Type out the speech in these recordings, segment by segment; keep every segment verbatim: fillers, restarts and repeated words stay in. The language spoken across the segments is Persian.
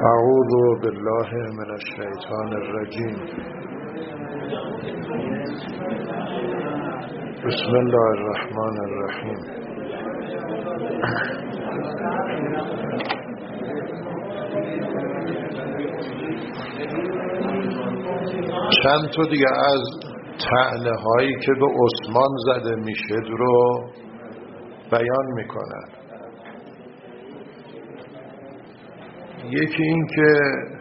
اعوذ بالله من الشیطان الرجیم. بسم الله الرحمن الرحیم. چند تا دیگه از طعنه هایی که به عثمان زده میشه رو بیان میکنن. یکی این که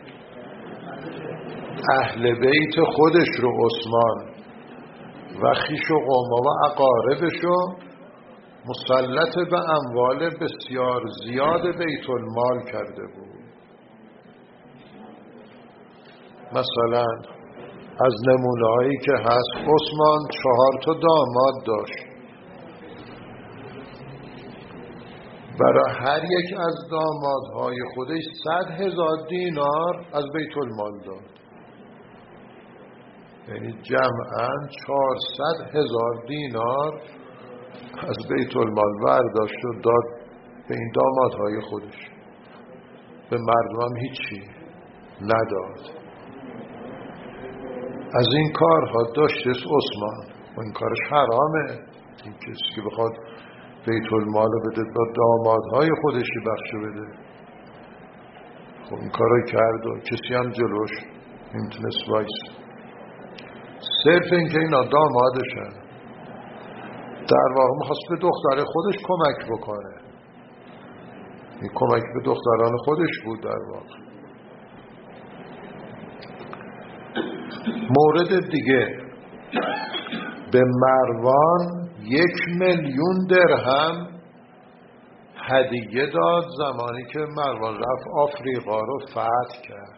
اهل بیت خودش رو عثمان و خویش و قوما و اقاربشو مسلط به اموال بسیار زیاد بیت المال کرده بود. مثلا از نمونه‌هایی که هست، عثمان چهار تا داماد داشت. برای هر یک از دامادهای خودش صد هزار دینار از بیت المال داد. یعنی جمعاً چهارصد هزار دینار از بیت المال برداشت و داد به این دامادهای خودش. به مردم هیچی نداد. از این کارها داشته عثمان و این کارش حرامه. این کسی که بخواد بیت المال بده با دامادهای خودشی بخشه بده، خب این کارو کرد و کسی هم جلوش نمیتونست وایس. صرف این که اینا دامادشن، در واقع میخواست به دختر خودش کمک بکنه. این کمک به دختران خودش بود در واقع. مورد دیگه، به مروان یک میلیون درهم هدیه داد زمانی که مروان رفت آفریقا رو فتح کرد.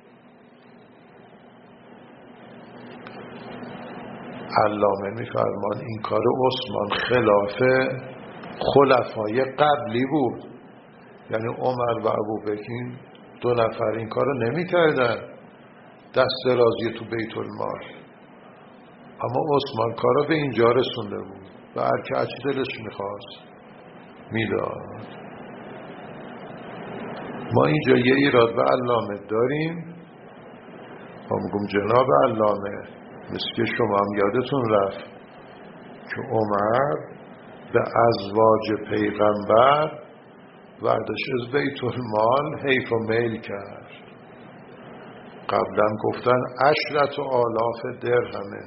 علامه میفرمان این کار عثمان خلاف خلفای قبلی بود. یعنی عمر و ابوبکر دو نفر این کار رو نمی کردن، دست درازی تو بیت المال. اما عثمان کار رو به اینجا رسونده بود و هر که هرچی دلش میخواست میداد. ما اینجا یه ایراد به علامه داریم. ما میگم جناب علامه، مثل که شما هم یادتون رفت که عمر به ازواج پیغمبر وردش از بیت المال حیف و میل کرد. قبلا گفتن عشرت و آلاف درهمه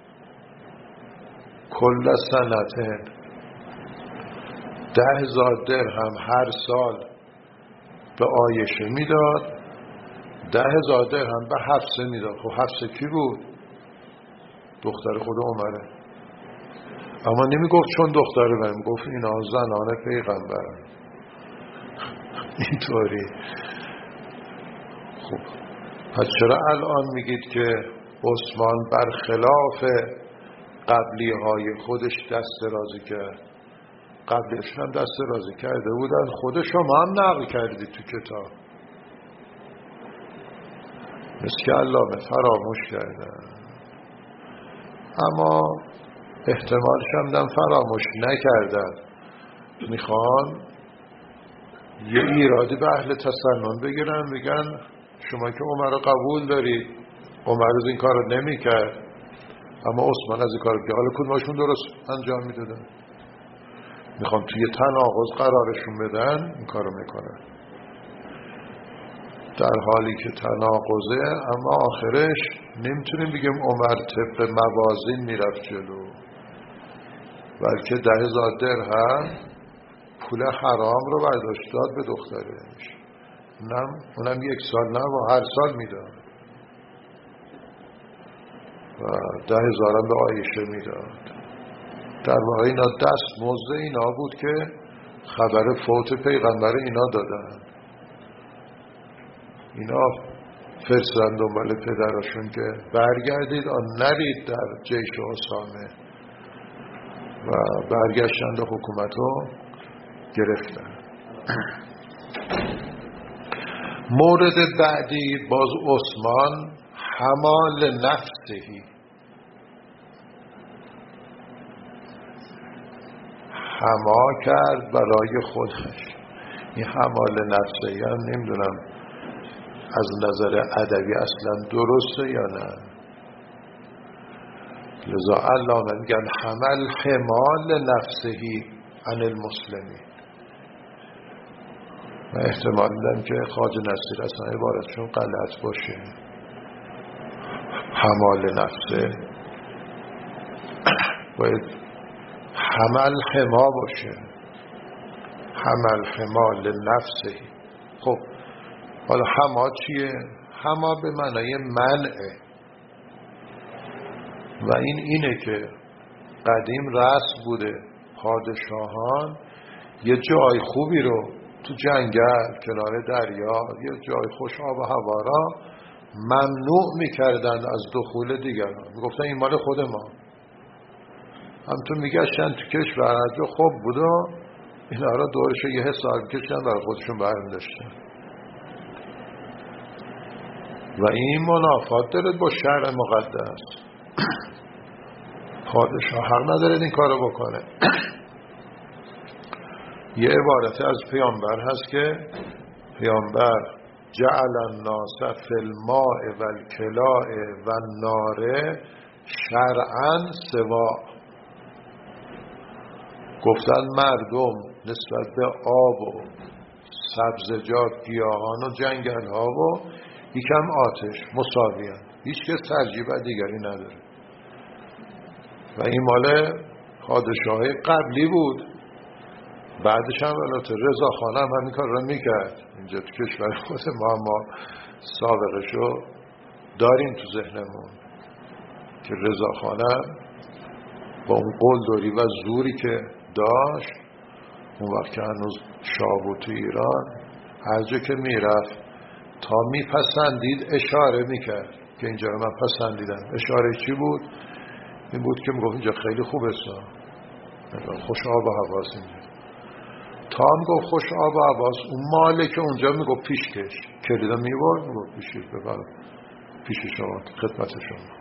کل سنتین، ده هزار درهم هر سال به عایشه میداد، ده هزار درهم به حفصه میداد. خب حفصه کی بود؟ دختر خود عمره. اما نمیگفت چون دختره برم، گفت اینا زنان پیغمبرن. اینطوری. خب پس چرا الان میگید که عثمان برخلاف قبلی های خودش دست درازی کرد؟ قبلش هم دست درازی کرده بودن، خود شما هم نقل کردید تو کتاب. مثل که علامه فراموش کردن، اما احتمال شمدن فراموش نکردن. میخوان یه ایرادی به اهل تسنن بگیرن، بگن شما که عمر رو قبول دارید، عمر از این کار رو نمی کرد اما عثمان از این کار که حالا کدومشون درست انجام میدادن. میخوام توی تناقض قرارشون بدن، این کار رو میکنن، در حالی که تناقضه. اما آخرش نمیتونیم بگیم عمر طبق موازین میرفت جلو، بلکه ده هزار درهم پول حرام رو برداشت داد به دخترش. اونم, اونم یک سال نه و هر سال میداد و ده هزارم به عایشه میداد. در واقع اینا دست مزد اینا بود که خبر فوت پیغمبر اینا دادن. اینا فرستادن دنبال پدرشون که برگردید، آن نرید در جیش اسامه، و برگشتند و حکومت رو گرفتن. مورد بعدی باز عثمان حمال نفسهی، حما کرد برای خودش. این حمال نفسهی هم نمیدونم از نظر ادبی اصلا درسته یا نه؟ لذا علامه میگن حمل حمال نفسهی عن المسلمین. و احتمال میدم که خواجه نصیر اصلا عبارتشون غلط باشه. حمال نفسه باید حمل حما باشه، حمل حمال نفسهی. خب حالا حما چیه؟ حما به معنای منعه و این اینه که قدیم رسم بوده پادشاهان یه جای خوبی رو تو جنگل کنار دریا، یه جای خوش آب و هوا را ممنوع میکردن از دخول دیگران، میگفتن این مال خود ما. همطور میگشتن تو کشور هر جا خوب بود و اینا را دورش یه حساب کشتن برای خودشون برمی داشتن و این منافات دارد با شرع مقدس. پادشاه حق ندارد این کارو بکنه. یه عبارت از پیامبر هست که پیامبر جعل الناس فی الماء و الکلاء و النار شرعا سوا. گفتن مردم نسبت به آب و سبزجات، گیاهان و جنگل ها و یکم آتش مساویان، هیچ کس ترجیح دیگری نداره. و این مال پادشاهی قبلی بود. بعدش هم البته رضاخان هم همین کار را میکرد. اینجا تو کشور خود ما ما سابقشو داریم تو ذهنمون که رضاخان هم با اون قلدری و زوری که داشت اون وقت که هنوز شاه بود تو ایران، هر جا که میرفت تا میپسندید اشاره میکرد که اینجا رو من پسندیدم. اشاره چی بود؟ این بود که میگفت اینجا خیلی خوب است، خوش آب و هواست اینجا. تا میگفت خوش آب و هواست، اون مالک اونجا میگفت پیشکش، کلیدا میبرد میگفت پیشکش ببر پیش شما، خدمت شما.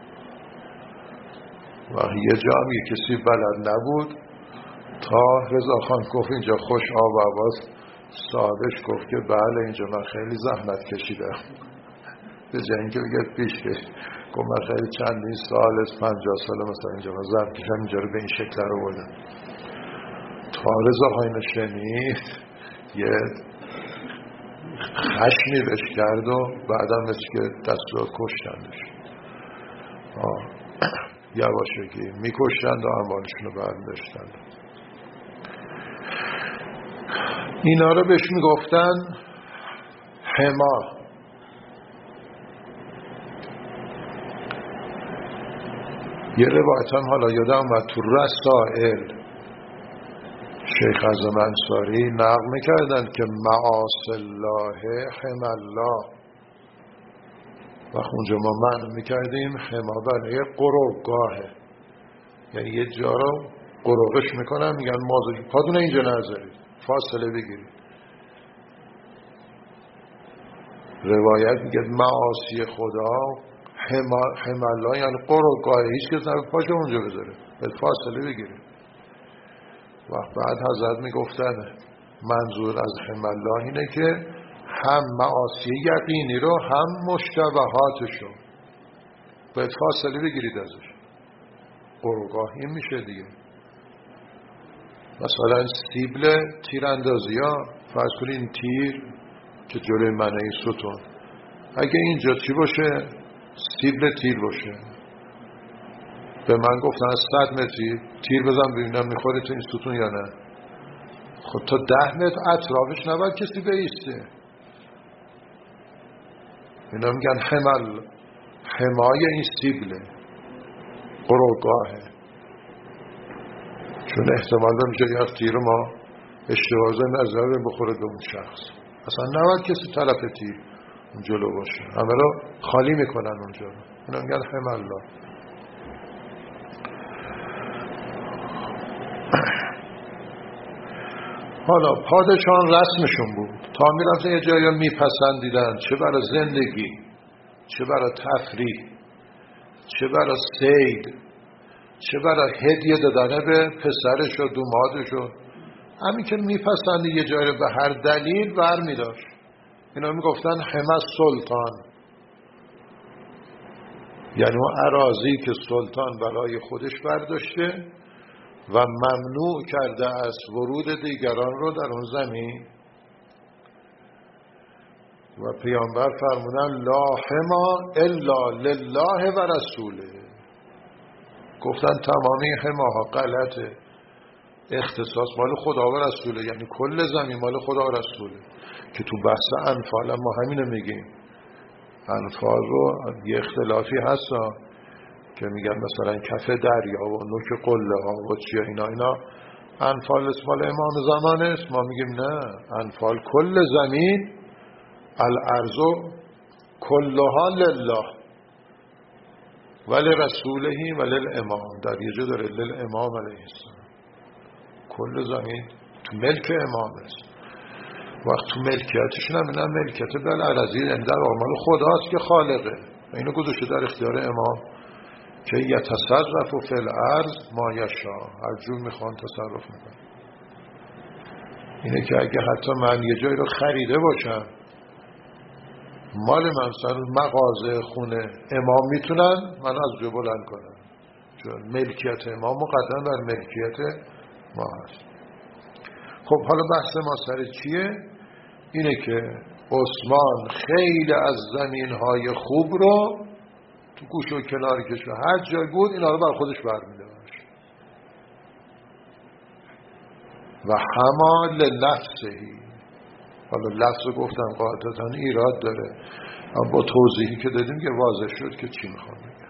و یه جا هم یه کسی بلد نبود، تا رضاخان گفت اینجا خوش آب و هواست، صاحبش گفت که بله اینجا من خیلی زحمت کشیدم. به جای اینکه بگه پیشکش، گفت من خیلی چندین سال از پنجاه سال مثلا اینجا من زحمت کشیدم، اینجا رو به این شکل رو بردم. تا رضاخان شنید یه خشمی بهش کرد و بعدم مثل که دستور کشتندش. یواشکی میکشتند و اموالشون رو برمی‌داشتند. اینا رو بهش میگفتن حما. یه روایت هم حالا یادم اومد تو رسائل شیخ اعظم انصاری نقل میکردن که معاصی الله حما الله. وقت اونجا ما معنی میکردیم حما برای قروقگاهه، یعنی یه جا رو قروقش میکنن، میگن مازوج پادونه اینجا نذارید، فاصله بگیرید. روایت میگه معاصی خدا حما حما الله یعنی قروقگاهه، هیچ کس نباید پاشو اونجا بذاره، باید فاصله بگیرید. وقت بعد حضرت میگفتن منظور از حما الله اینه که هم معاصی یقینی رو هم مشتبهاتشو باید فاصله بگیرید ازش. قروقگاه این میشه دیگه. مثلا سیبل تیراندازی ها، فرض کنین تیر که جلوی منه ستون، اگه اینجا چی باشه؟ سیبل تیر باشه. به من گفتن از صد متری تیر بزن ببینم میخوره تو این ستون یا نه. خب تا ده متر اطرافش نباید کسی بیسته. اینا میگن حمل، حمای این سیبله، قروقگاهه. چون احتمال داره یک تیر ما اشتباه نظر بخوره به اون شخص. اصلا نباید کسی طرف تیر اون جلو باشه، همه رو خالی میکنن اونجا. اینا میگن حمل الله. حالا پادشاهان رسمشون بود، تا میرفتن یه جایی میپسندیدن، چه برای زندگی، چه برای تفریح، چه برای صید، چه برای هدیه دادن به پسرش و دومادش و همین که میپسندی یه جایی به هر دلیل برمی داشت. اینا میگفتن حمى سلطان، یعنی اون اراضی که سلطان برای خودش برداشته و ممنوع کرده از ورود دیگران رو در اون زمین. و پیامبر فرمودن لا حما الا لله و رسوله. گفتن تمامی حماها غلطه، اختصاص مال خدا و رسوله، یعنی کل زمین مال خدا و رسوله. که تو بحث انفال ما همینو میگیم. انفال رو یه اختلافی هستا که میگن مثلا کف دریا و نوک قله ها و چیه اینا اینا انفال اسمال امام زمان است. ما میگیم نه، انفال کل زمین، الارض کلها لله ولی رسولهی ولی الامام. در یه جا داره للامام علیه السلام. کل زمین تو ملک امام است. وقت تو ملکیتش نمیدن ملکیت بل عرضی، یعنی در آمال خداست که خالقه. اینو گذاشته در اختیار امام که یتصرف فی الارض ما یشاء، هر جور میخوان تصرف میکنه. اینه که اگه حتی من یه جایی رو خریده باشم مال من، مثلا مغازه خونه امام، میتونن من از جا بلند کنم چون ملکیت امام مقدم بر ملکیت ما هست. خب حالا بحث ما سر چیه؟ اینه که عثمان خیلی از زمینهای خوب رو تو گوش و کنار کشور هر جای بود اینا رو بر خودش برمی‌داشت و حما لنفسهی. حالا لفظ گفتم قاعدتاً ایراد داره، اما با توضیحی که دادیم که واضح شد که چی میخوام بگم.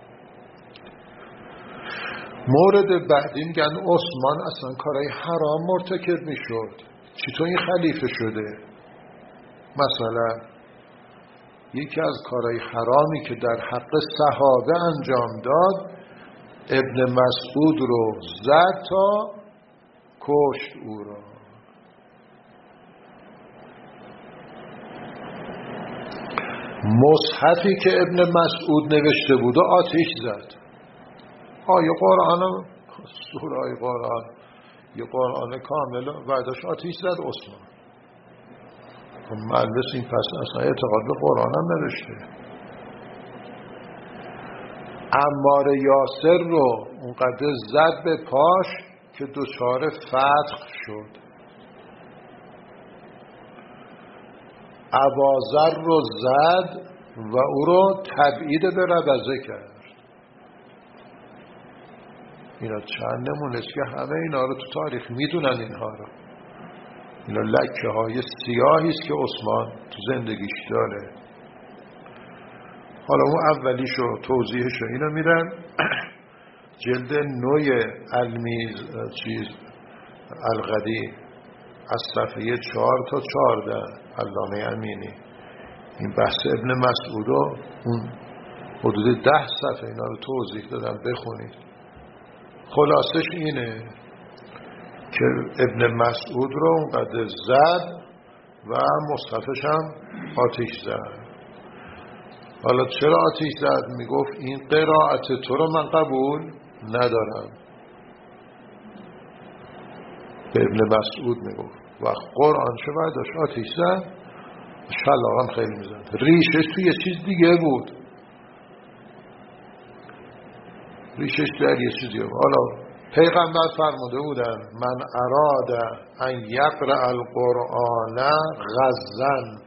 مورد بعدی میگن عثمان اصلا کارهای حرام مرتکب میشد. چطور این خلیفه شده؟ مثلا یکی از کارهای حرامی که در حق صحابه انجام داد، ابن مسعود رو زد تا کشت او را. مصحفی که ابن مسعود نوشته بود و آتش زد. آیه قرآن، سوره قرآن، یه قرآن کامل بعدش آتش زد عثمان. مجلس این پس اصلا اعتقاد به قرآن هم نداشته. عمار یاسر رو اونقدر زد به پاش که دچار فتق شد. ابازر رو زد و او رو تبعید به ربضه کرد. اینا چند نمونه که همه اینا رو تو تاریخ میدونن. اینها رو اینا لکه های سیاهی است که عثمان تو زندگیش داره. حالا اون اولیشو توضیحشو اینا میدن. جلد نوی المیز چیز القدیم از صفحه چهار تا چهارده علامه امینی این بحث ابن مسعود رو اون حدود ده صفحه اینا رو توضیح دادن، بخونید. خلاصش اینه که ابن مسعود رو اونقدر زد و مصحفش هم آتش زد. حالا چرا آتش زد؟ میگفت این قرائت تو رو من قبول ندارم. به ابن مسعود میگفت و قرآن چه باید داشت آتش زد. شلاق هم خیلی میزد. ریشش توی یه چیز دیگه بود. ریشش در یه چیز دیگه بود. حالا پیغمبر فرموده بودن من اراد ان یقرأ القرآن غزن،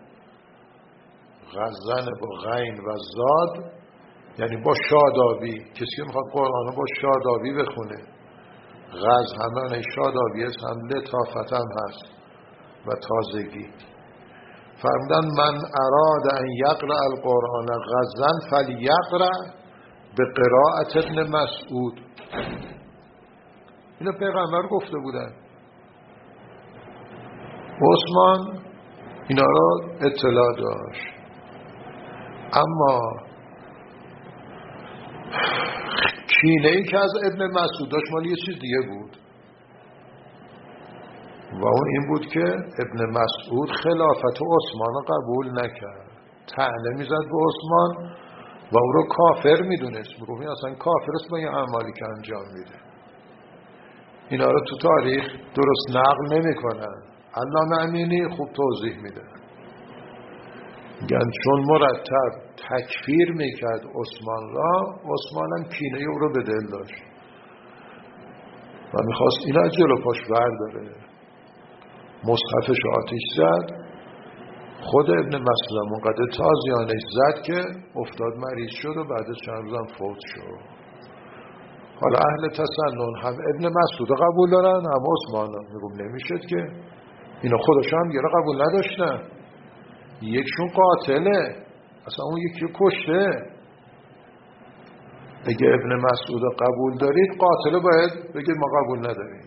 غزن با غین و زاد یعنی با شادابی. کسی که میخواد قرآن با شادابی بخونه، غز همه شادابی است، هم لطافت هم هست و تازگی. فرمودن من اراد ان یقرأ القرآن غزن فلیقرأ به قرائت ابن مسعود. اینو پیغمبر گفته بودن. عثمان اینا رو اطلاع داشت، اما کینه ای که از ابن مسعود داشت مال یه چیز دیگه بود و اون این بود که ابن مسعود خلافت عثمان رو قبول نکرد، طعنه میزد به عثمان و او رو کافر میدونست. میگفت این اصلا کافر است با این اعمالی که انجام میده. اینا رو تو تاریخ درست نقل نمی کنن. علامه امینی خوب توضیح میده. میگن چون مرتب تکفیر میکرد عثمان را، عثمان هم کینه او رو به دل داشت و میخواست این از جلو پاش برداره. مصحفش آتیش زد. خود ابن مسعود اونقدر تازیانش زد که افتاد مریض شد و بعد چند روزم فوت شد. حالا اهل تسنن هم ابن مسعود قبول دارن هم عثمان. میگم نمیشد که اینا خودشون هم یه قبول نداشتن. یکشون قاتله، اصلا اون یکی کشته. اگه ابن مسعود قبول دارید قاتله باید بگید ما قبول نداریم.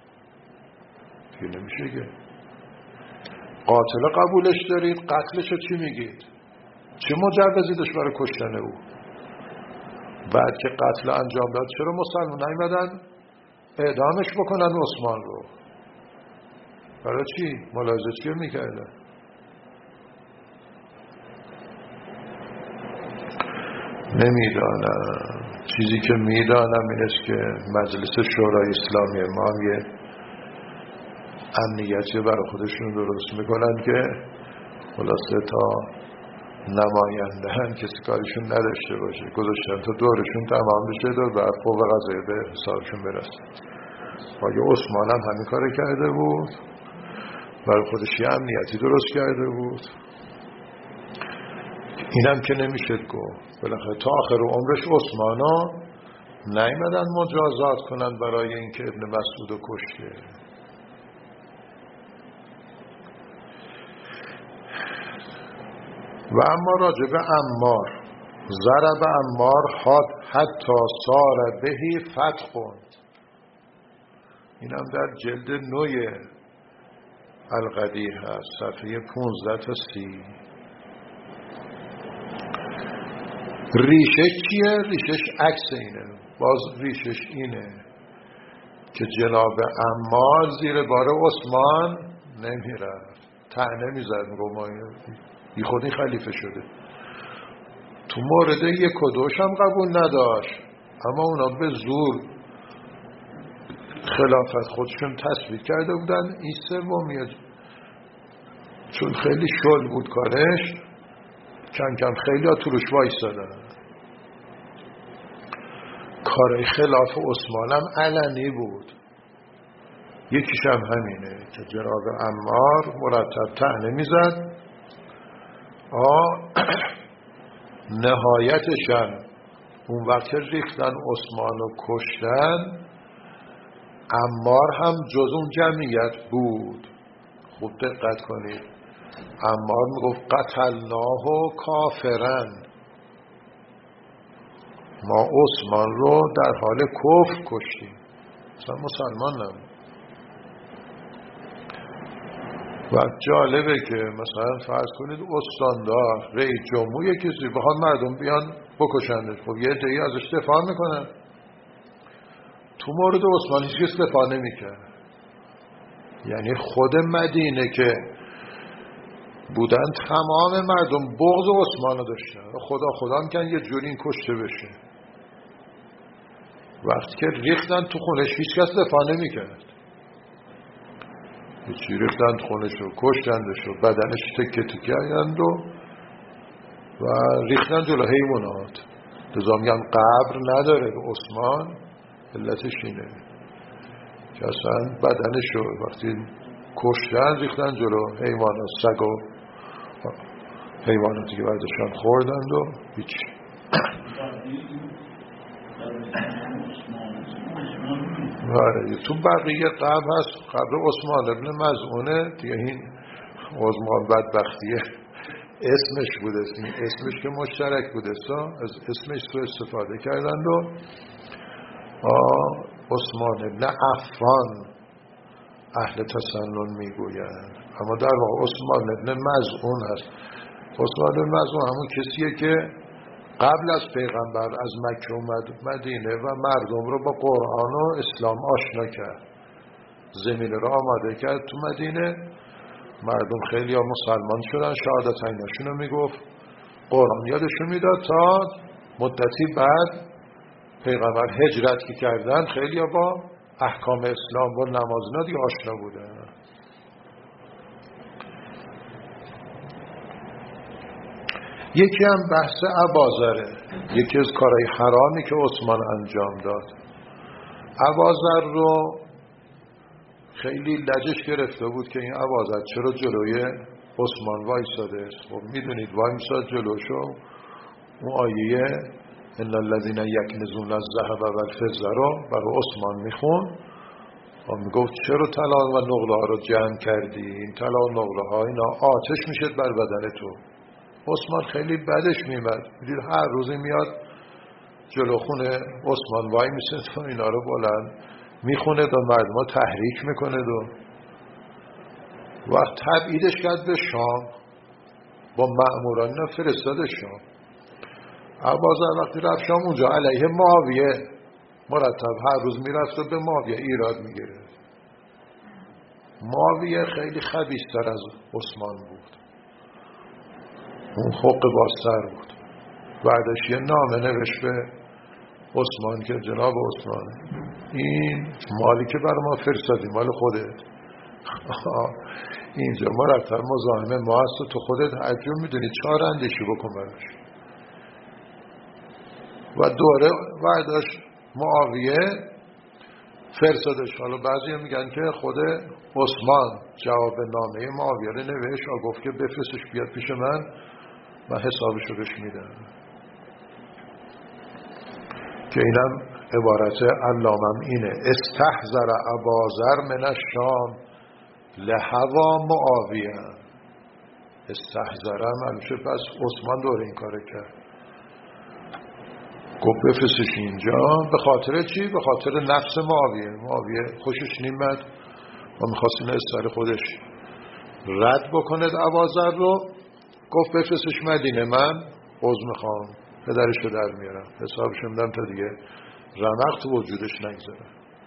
دیگه نمیشه که قاتل قبولش دارید، قتلش رو چی میگید؟ چه مجوزی داشت برای کشتن او؟ بعد که قتل انجام داد چرا مسلمان نیومدن اعدامش بکنن عثمان رو؟ برای چی؟ ملاحظه چی میکردن؟ نمیدانم. چیزی که میدانم این است که مجلس شورای اسلامی ما هم یه امنیتی برای خودشون درست میکنن که خلاصه تا نماینده هم کسی کارشون نداشته باشه، گذاشتن تا دورشون تمام بشه و بعد فوق قضایی به حسابشون برسه. آقای عثمان هم همین کار کرده بود، برای خودش یه امنیتی درست کرده بود. اینم که نمیشه گفت. بالاخره تا آخر عمرش عثمانا نیامدن مجازات کنن برای اینکه ابن مسعود کشته. و اما راجب عمار، ضرب عمار حتی صار بهی فتح. اینم در جلد نوی القدیح هست، صفحه پونزده تا سی. ریشش چیه؟ ریشش عکس اینه. باز ریشش اینه که جناب عمار زیر بار عثمان نمیرفت، طعنه میزد، میگو ما بی خودی خلیفه شده. تو مورد یک و دوش هم قبول نداشت، اما اونا به زور خلافت خودشون تثبیت کرده بودن. این سومیه چون خیلی شل بود کارش، کم کم خیلی ها تو روش وایسادن. کار خلاف عثمان هم علنی بود. یکیش هم همینه که جناب عمار مرتب طعنه میزد. آه نهایتشن اون وقت ریختن عثمان رو کشتن، عمار هم جز اون جمعیت بود. خوب دقت کنید. عمار میگفت قتلناه کافرن، ما عثمان رو در حال کفر کشتیم، مثلا مسلمان نبود. و جالبه که مثلا فرض کنید استاندار رئیس جمهور یک کسی بخواد مردم بیان بکشندش، خب یه جایی ازش دفاع میکنن. تو مورد عثمان هیچ کس دفاع نمیکرد. یعنی خود مدینه که بودن تمام مردم بغض عثمان رو داشتن، خدا خدا میکن یه جوری این کشته بشه. وقتی که ریختن تو خونش هیچ کس دفاع نمیکرد. چی ریختن تو خونش رو کشتندش و بدنش تکه تکه کردند و و ریختن جلو حیوانات. لذا میگن قبر نداره به عثمان، علتش اینه که اصلا بدنش رو وقتی کشتن ریختن جلو حیوانات، سگ و حیواناتی که برداشتن خوردند و هیچ. آره تو بقیه قبر هست، قبر عثمان ابن مظعونه دیگه. این عثمان بدبختیه اسمش بوده، این اسمش که مشترک بوده، از اسمش رو استفاده کردند و عثمان ابن عفان اهل تسنن میگویند، اما در واقع عثمان ابن مظعون هست. عثمان ابن مظعون همون کسیه که قبل از پیغمبر از مکه اومد مدینه و مردم رو با قرآن و اسلام آشنا کرد، زمین رو آماده کرد تو مدینه. مردم خیلی ها مسلمان شدن، شهادت ایناشون رو میگفت، قرآن یادشون میداد. تا مدتی بعد پیغمبر هجرت که کردن خیلی ها با احکام اسلام و نماز اینا دیگه آشنا بودن. یکی هم بحث ابازره، یکی از کارهای حرامی که عثمان انجام داد. ابازر رو خیلی لجش گرفته بود که این ابازر چرا جلوی عثمان وایساده است. خب میدونید وایساد جلوشو، اون آیه ان الذين يكنزون الذهب والفضه رو برای عثمان میخون و میگفت چرا طلا و نقره ها رو جمع کردی؟ این طلا و نقره ها اینا آتش میشد بر بدن تو. عثمان خیلی بدش میمد، میدید هر روزی میاد جلو خونه عثمان وای میسه و اینا رو بلند میخونه و مردم ها تحریک میکنه و وقت تبعیدش کرد به شام، با مأموران اینا فرستاده شام. ابازر وقتی رفت شام اونجا علیه معاویه مرتب هر روز میرفت و به معاویه ایراد میگرفت. معاویه خیلی خبیث‌تر از عثمان بود، اون حق بازتر بود. بعدش یه نامه نوشت به عثمان که جناب عثمان این مالی که برای ما فرستادی مال خودت، اینجا مرتب مزاحم ما هست و تو خودت حجم میدونی چهار اندیشی بکن براش. و دوره بعدش معاویه فرستادش. حالا بعضی هم میگن که خود عثمان جواب نامه معاویه رو نوشت و گفت که بفرستش بیاد پیش من و حسابشو بهش میدم. که اینم عبارت علامم اینه: استحضر ابازر من الشام لهوا معاویه. استحضرم همیشه پس عثمان دوره این کار کرد، گفت بفرستش اینجا. به خاطر چی؟ به خاطر نفس معاویه. معاویه خوشش نیامد و میخواست این از سر خودش رد بکند ابازر رو. گفت بفرستش مدینه، من عذر میخوام پدرش رو در میارم، حسابش میدم تا دیگه رمق تو وجودش نگذاره.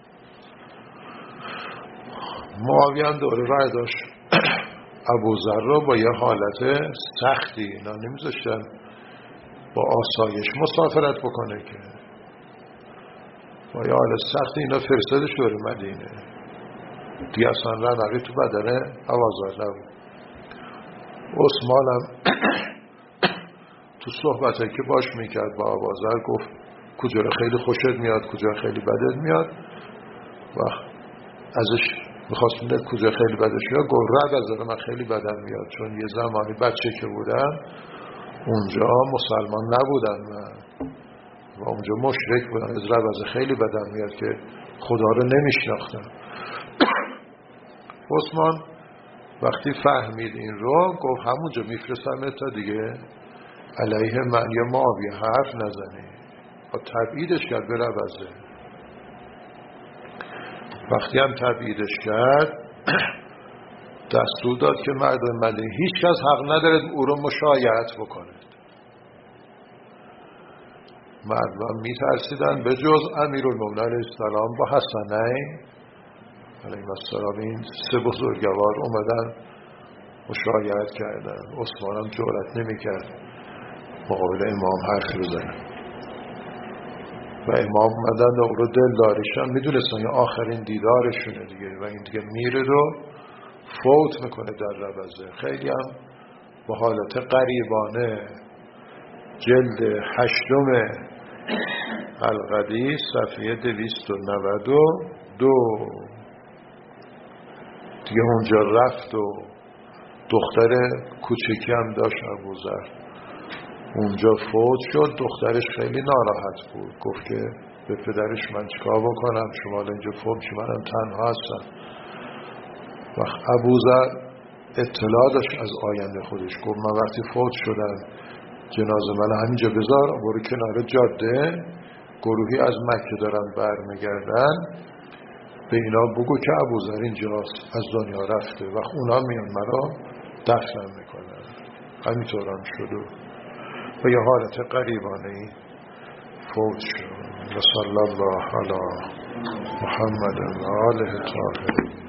معاویه هم دوره رای داشت ابوذر رو با یه حالت سختی، اینا نمیذاشتن با آسایش مسافرت بکنه که با یه حالت سختی اینا فرستادش دوره مدینه. دیگه اصلا رمقی تو بدن ابوذر نبود. عثمان هم تو صحبته که باش میکرد با ابوذر گفت کجا خیلی خوشت میاد، کجا خیلی بدت میاد. و ازش میخواست میده کجا خیلی بدش میاد، گفت رد از من خیلی بدم میاد، چون یه زمانی بچه که بودم اونجا مسلمان نبودن من و اونجا مشرک بودن، از رد از خیلی بدم میاد که خدا رو نمیشناختم. عثمان وقتی فهمید این رو گفت همونجا میفرستم تا دیگه علیه من یا معاویه حرف نزنی و تبعیدش کرد به ربزه. وقتی هم تبعیدش کرد دستور داد که مردم مدینه هیچ کس حق ندارد او رو مشایعت بکنه. مردم میترسیدن به جز امیرالمومنین علیه السلام با حسنین علیه السلام، این سه بزرگوار اومدن مشایعت کردن. عثمان هم جرأت نمیکرد مقابل امام حرف بزنه و امام اومدن و او رو دل دارشن، میدونستن یه آخرین دیدارشونه دیگه و این دیگه میره رو فوت میکنه در ربزه. خیلی هم با حالت غریبانه جلد هشتم القدیس صفحه دویست و نود و دو دیگه اونجا رفت و دختر کوچکی هم داشت ابوذر، اونجا فوت شد. دخترش خیلی ناراحت بود، گفت که به پدرش من چیکار بکنم، شما اینجا فوت شد، منم تنها هستم. وقت ابوذر اطلاع داشت از آینده خودش، گفت من وقتی فوت شدم جنازه من همینجا بذار، برو کنار جاده، گروهی از مکه دارن برمیگردن، به اینا بگو که ابوذر اینجاست، از دنیا رفته، و اونا میان مرا دفنم میکنن. همینطور هم شد و یه حالت قریبانهی فوت شد. و صلی الله علی محمد و آله الطاهرین.